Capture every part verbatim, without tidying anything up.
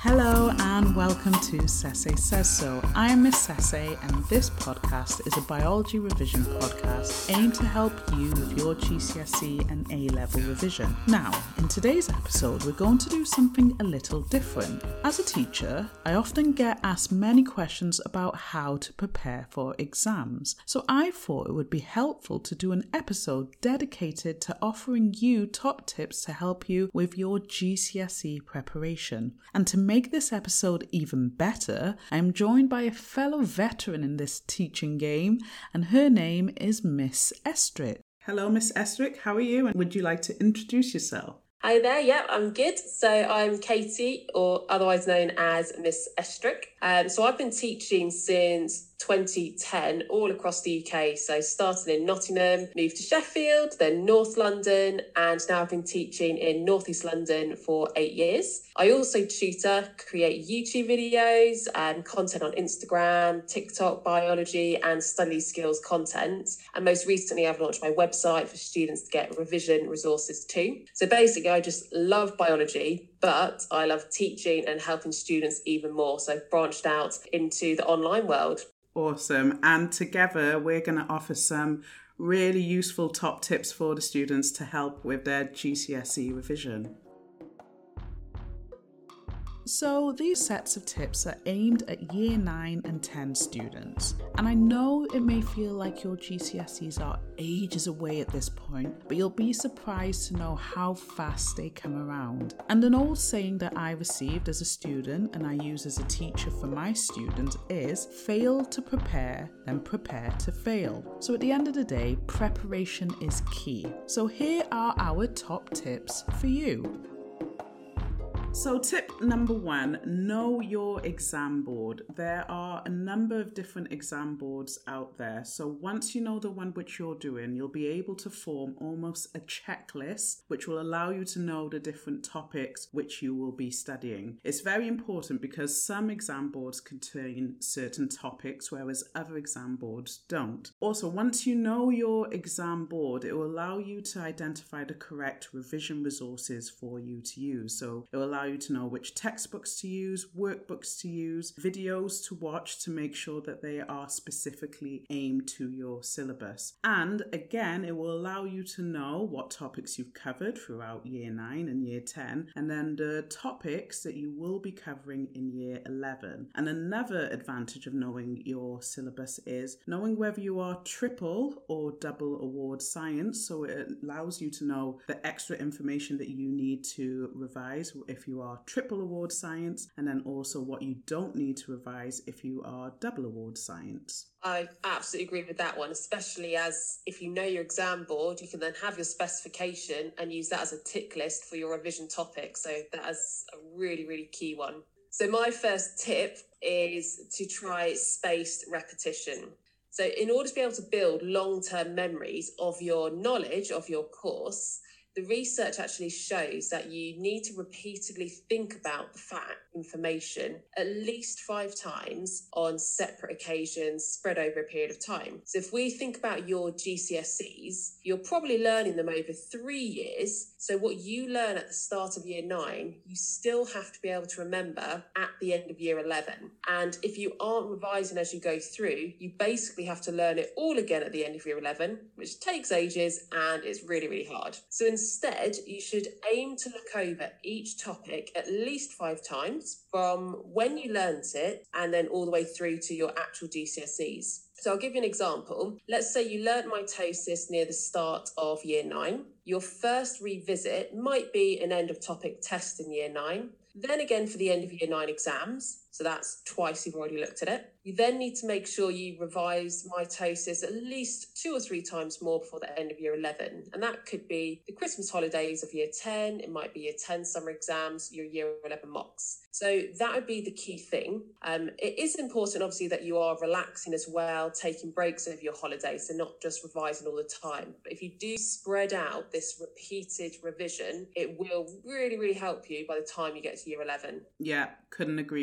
Hello and welcome to Sese Says So. I am Miss Sese and this podcast is a biology revision podcast aimed to help you with your G C S E and A-level revision. Now, in today's episode, we're going to do something a little different. As a teacher, I often get asked many questions about how to prepare for exams. So I thought it would be helpful to do an episode dedicated to offering you top tips to help you with your G C S E preparation. And to make this episode even better, I am joined by a fellow veteran in this teaching game, and her name is Miss Estrick. Hello, Miss Estrick. How are you? And would you like to introduce yourself? Hi there, yeah, I'm good. So I'm Katie, or otherwise known as Miss Estrick. Um, so I've been teaching since twenty ten all across the U K. So started in Nottingham, moved to Sheffield, then North London, and now I've been teaching in North East London for eight years. I also tutor, create YouTube videos and content on Instagram, TikTok, biology and study skills content. And most recently, I've launched my website for students to get revision resources too. So basically, I just love biology, but I love teaching and helping students even more. So I've branched out into the online world. Awesome. And together we're going to offer some really useful top tips for the students to help with their G C S E revision. So these sets of tips are aimed at year nine and ten students. And I know it may feel like your G C S Es are ages away at this point, but you'll be surprised to know how fast they come around. And an old saying that I received as a student and I use as a teacher for my students is fail to prepare, then prepare to fail. So at the end of the day, preparation is key. So here are our top tips for you. So tip number one, know your exam board. There are a number of different exam boards out there. So once you know the one which you're doing, you'll be able to form almost a checklist, which will allow you to know the different topics which you will be studying. It's very important because some exam boards contain certain topics, whereas other exam boards don't. Also, once you know your exam board, it will allow you to identify the correct revision resources for you to use. So it will allow you to know which textbooks to use, workbooks to use, videos to watch to make sure that they are specifically aimed to your syllabus. And again, it will allow you to know what topics you've covered throughout year nine and year ten, and then the topics that you will be covering in year eleven. And another advantage of knowing your syllabus is knowing whether you are triple or double award science. So it allows you to know the extra information that you need to revise if you are triple award science, and then also what you don't need to revise if you are double award science. I absolutely agree with that one, especially as if you know your exam board, you can then have your specification and use that as a tick list for your revision topic. So that is a really, really key one. So my first tip is to try spaced repetition. So in order to be able to build long-term memories of your knowledge of your course, the research actually shows that you need to repeatedly think about the fact information at least five times on separate occasions spread over a period of time. So if we think about your G C S Es, you're probably learning them over three years. So what you learn at the start of year nine, you still have to be able to remember at the end of year eleven. And if you aren't revising as you go through, you basically have to learn it all again at the end of year eleven, which takes ages and it's really, really hard. So instead, you should aim to look over each topic at least five times from when you learnt it and then all the way through to your actual G C S Es. So I'll give you an example. Let's say you learnt mitosis near the start of year nine. Your first revisit might be an end of topic test in year nine. Then again for the end of year nine exams. So that's twice you've already looked at it. You then need to make sure you revise mitosis at least two or three times more before the end of year eleven. And that could be the Christmas holidays of year ten. It might be year ten summer exams, your year eleven mocks. So that would be the key thing. Um, it is important, obviously, that you are relaxing as well, taking breaks over your holidays and not just revising all the time. But if you do spread out this repeated revision, it will really, really help you by the time you get to year eleven. Yeah, couldn't agree more.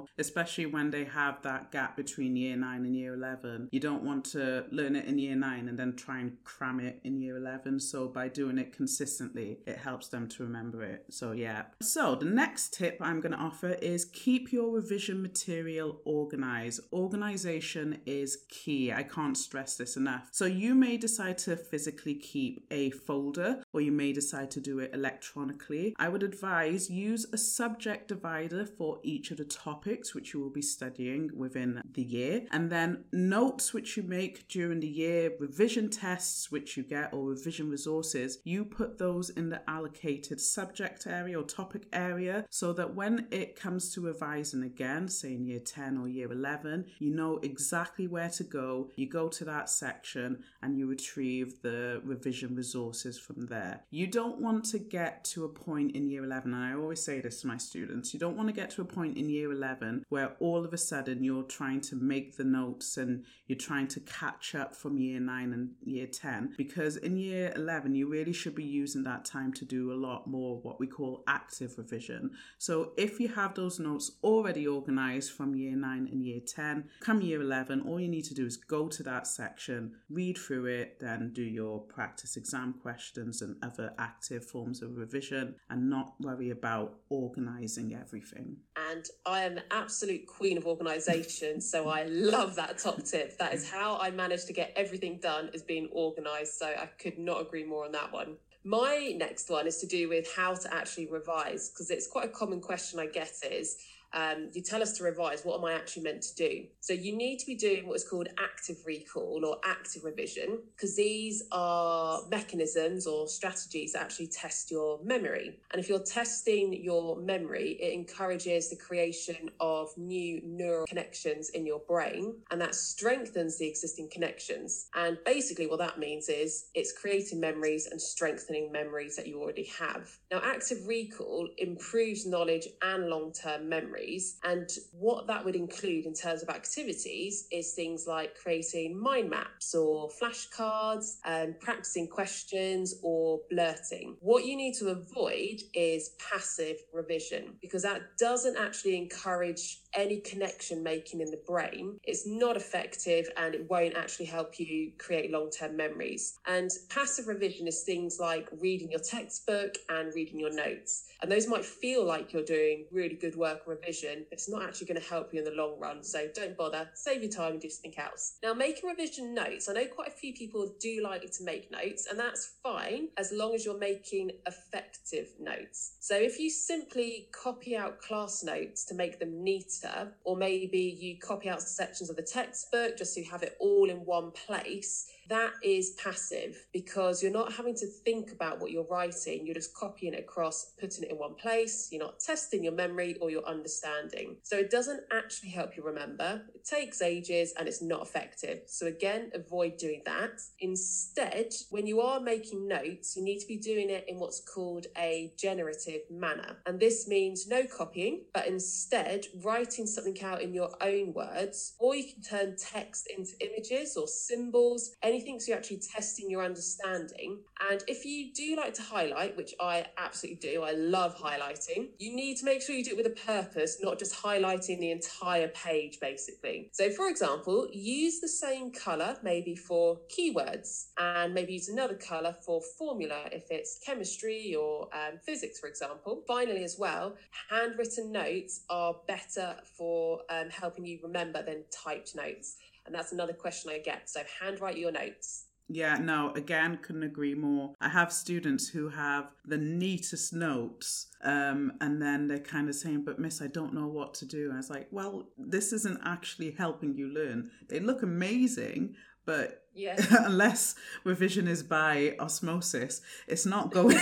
especially when they have that gap between year nine and year eleven. You don't want to learn it in year nine and then try and cram it in year eleven. So by doing it consistently, it helps them to remember it. So yeah. So the next tip I'm going to offer is keep your revision material organized. Organization is key. I can't stress this enough. So you may decide to physically keep a folder, or you may decide to do it electronically. I would advise use a subject divider for each of the topics which you will be studying within the year, and then notes which you make during the year, revision tests which you get, or revision resources, you put those in the allocated subject area or topic area, so that when it comes to revising again, say in year ten or year eleven, you know exactly where to go. You go to that section and you retrieve the revision resources from there. You don't want to get to a point in year eleven, and I always say this to my students, you don't want to get to a point in year eleven where all of a sudden you're trying to make the notes and you're trying to catch up from year nine and year ten, because in year eleven you really should be using that time to do a lot more what we call active revision. So if you have those notes already organized from year nine and year ten, come year eleven, all you need to do is go to that section, read through it, then do your practice exam questions and other active forms of revision, and not worry about organizing everything. And I am an absolute queen of organisation, so I love that top tip. That is how I managed to get everything done, is being organised. So I could not agree more on that one. My next one is to do with how to actually revise, because it's quite a common question I get is, Um, you tell us to revise, what am I actually meant to do? So you need to be doing what is called active recall or active revision, because these are mechanisms or strategies that actually test your memory. And if you're testing your memory, it encourages the creation of new neural connections in your brain, and that strengthens the existing connections. And basically what that means is it's creating memories and strengthening memories that you already have. Now, active recall improves knowledge and long-term memory. And what that would include in terms of activities is things like creating mind maps or flashcards and practicing questions or blurting. What you need to avoid is passive revision, because that doesn't actually encourage any connection making in the brain. It's not effective and it won't actually help you create long-term memories. And passive revision is things like reading your textbook and reading your notes. And those might feel like you're doing really good work or revision, but it's not actually going to help you in the long run. So don't bother, save your time and do something else. Now, making revision notes, I know quite a few people do like to make notes, and that's fine as long as you're making effective notes. So if you simply copy out class notes to make them neater, or maybe you copy out sections of the textbook just so you have it all in one place, that is passive, because you're not having to think about what you're writing. You're just copying it across, putting it in one place. You're not testing your memory or your understanding. So it doesn't actually help you remember. It takes ages and it's not effective. So again, avoid doing that. Instead, when you are making notes, you need to be doing it in what's called a generative manner. And this means no copying, but instead writing something out in your own words, or you can turn text into images or symbols, anything so you're actually testing your understanding. And if you do like to highlight, which I absolutely do, I love highlighting, you need to make sure you do it with a purpose, not just highlighting the entire page, basically. So for example, use the same colour maybe for keywords, and maybe use another colour for formula if it's chemistry or um, physics, for example. Finally, as well, handwritten notes are better for um, helping you remember than typed notes. And that's another question I get. So handwrite your notes. Yeah, no, again, couldn't agree more. I have students who have the neatest notes, um, and then they're kind of saying, but miss, I don't know what to do. And I was like, well, this isn't actually helping you learn. They look amazing, but yeah. Unless revision is by osmosis, it's not going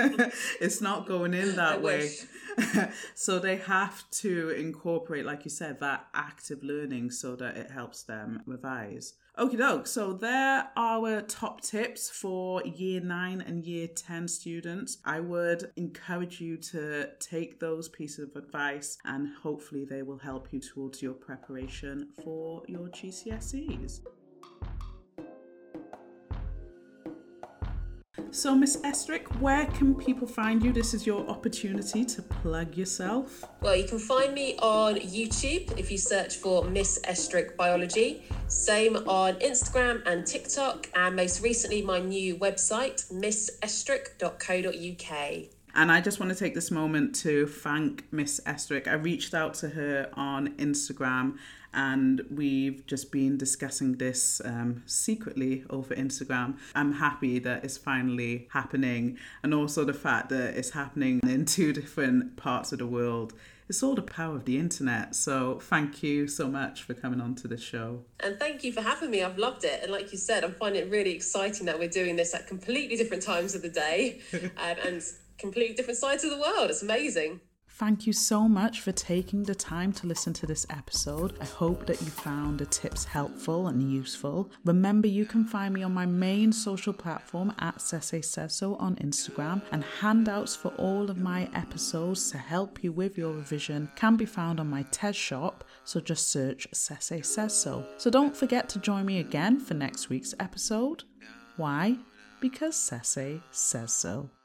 it's not going in that I way. So they have to incorporate, like you said, that active learning so that it helps them revise. Okie doke, so there are our top tips for year nine and year ten students. I would encourage you to take those pieces of advice, and hopefully they will help you towards your preparation for your G C S Es. So, Miss Estrick, where can people find you? This is your opportunity to plug yourself. Well, you can find me on YouTube if you search for Miss Estrick Biology. Same on Instagram and TikTok. And most recently, my new website, miss estrick dot co dot uk. And I just want to take this moment to thank Miss Estrick. I reached out to her on Instagram and we've just been discussing this um, secretly over Instagram. I'm happy that it's finally happening, and also the fact that it's happening in two different parts of the world. It's all the power of the internet. So thank you so much for coming on to the show. And thank you for having me. I've loved it. And like you said, I'm finding it really exciting that we're doing this at completely different times of the day um, and completely different sides of the world. It's amazing. Thank you so much for taking the time to listen to this episode. I hope that you found the tips helpful and useful. Remember, you can find me on my main social platform at Sese Says So on Instagram, and handouts for all of my episodes to help you with your revision can be found on my TED shop, so just search Sese Says So. So don't forget to join me again for next week's episode. Why? Because Sese says so.